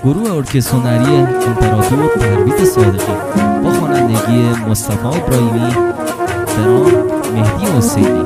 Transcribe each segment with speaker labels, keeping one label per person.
Speaker 1: گروه ارکستر هنری امپراتور پرویز صادقی با خوانندگی مصطفی ابراهیمی، درام مهدی حسینی.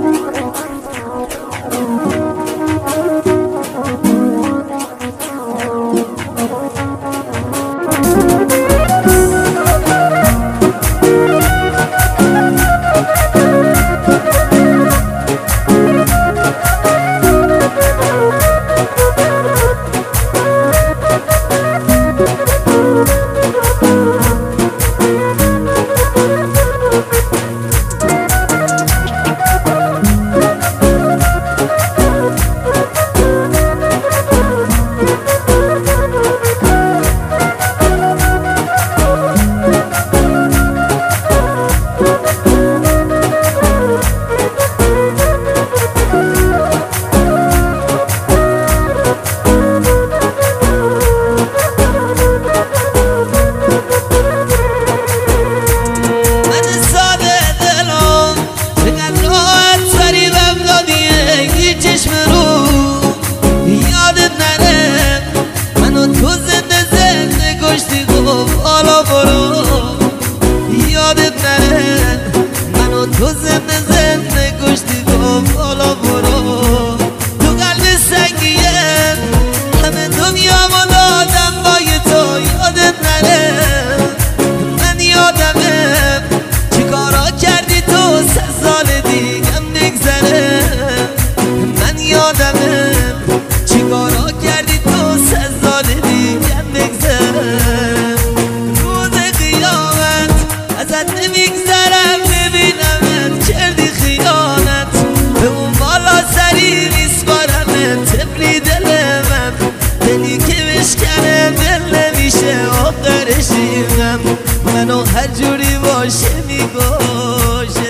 Speaker 2: منو هر جوری باشه میگوشه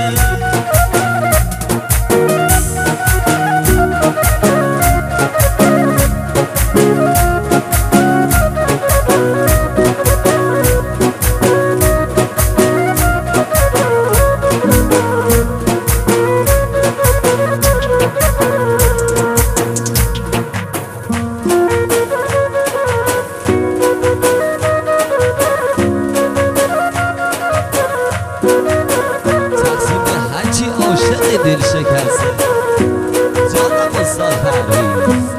Speaker 2: دل شکسته جانم استاد پرویز.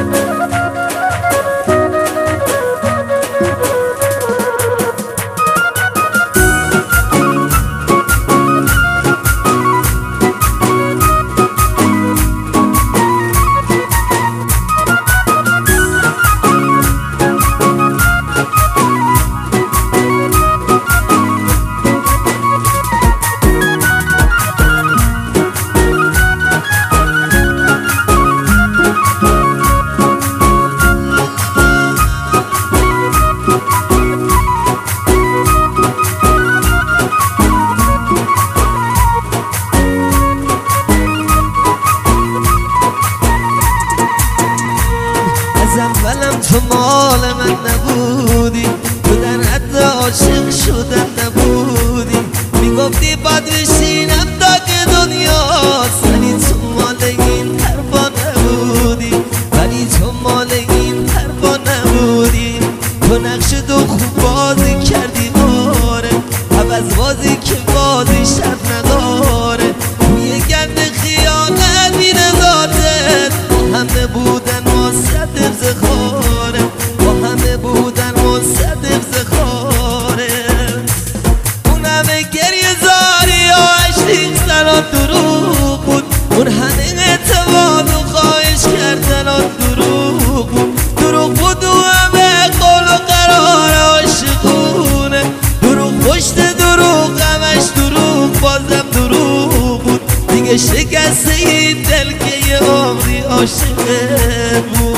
Speaker 2: تو مال من نبودی، تو در حد عاشق شدن نبودی، میگفتی باید بشینم تا که دنیاست، ولی تو مال این حرفا نبودی، ولی تو مال این حرفا نبودی. تو نقش دو خوب بازی کردی آره، عوض بازی که بازی شب نداره. توی گرد خیانت بی نزاتت با همه بودن واسه افتخاره، با همه بودن واسه افتخاره. اون همه گریه زاری و عشقی سرات دروغ بود، اون همه اعتماد و خواهش کردن دروغ بود، دروغ بود و همه قول و قرار عاشقونه، دروغ پشت دروغ همش دروغ بازم دروغ بود. دیگه شکسته این دل که یه عمری عاشقت بود.